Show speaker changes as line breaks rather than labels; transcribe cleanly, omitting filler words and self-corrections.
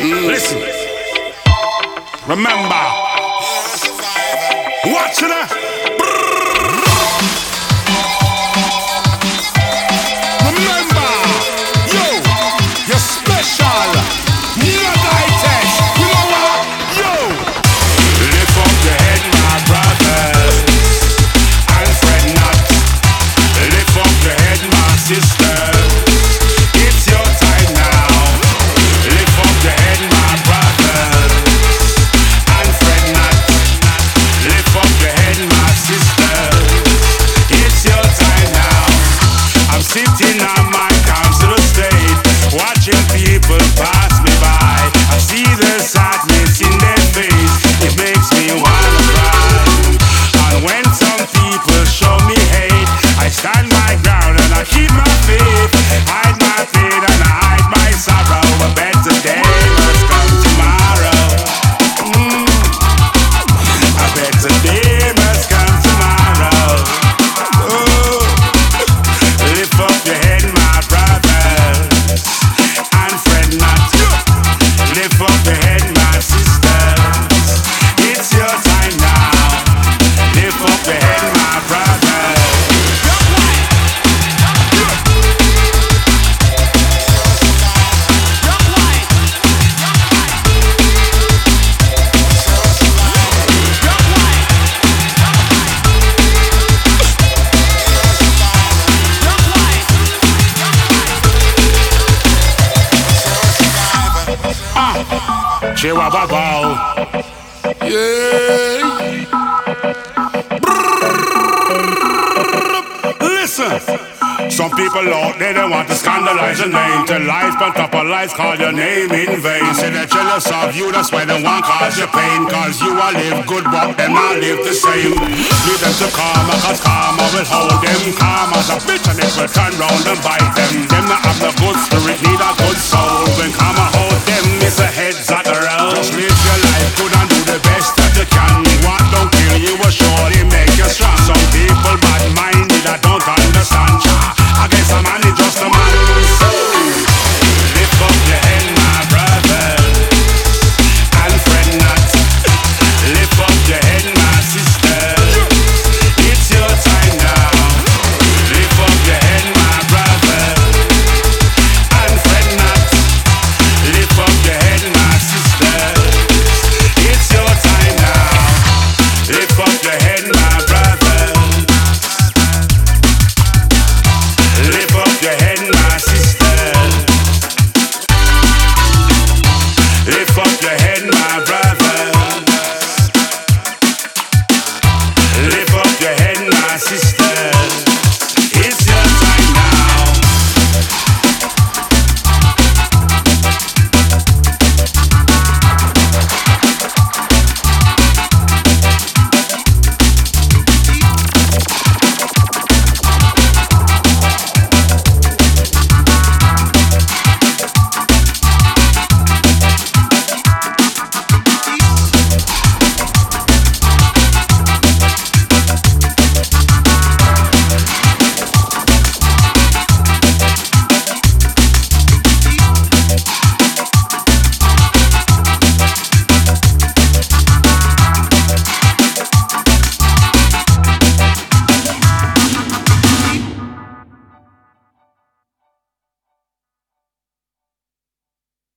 Listen, remember, watch it. Remember, yo, you're special. United, you know what? Yo, lift up your head, my brothers, and fret not. Lift up your head, my sisters. It's your time now. Lift up your head, my brothers, and fret not. Lift up your head, my sisters. It's your time now. I'm sitting on my council estate, watching people pass me by. I see the sadness in their face. It makes me wanna cry. And when some people show me hate, I stand my ground and I keep my faith. Hide my pain and I hide my sorrow. A better day must come tomorrow. A better day must come tomorrow. Oh, lift up your head, my brothers, and fret not. Lift up your head, my sisters. It's your time now. Lift up your head, my brothers. Chihuahua, yeah. Listen, some people out there they want to scandalize your name. Tell lies on top of lies, call your name in vain. Say they're jealous of you, that's why they want cause you pain. Cause you all live good, but them not live the same. Leave them to karma, cause karma will hold them. Karma's a bitch and it will turn round and bite them. Them not have no good spirit, need a good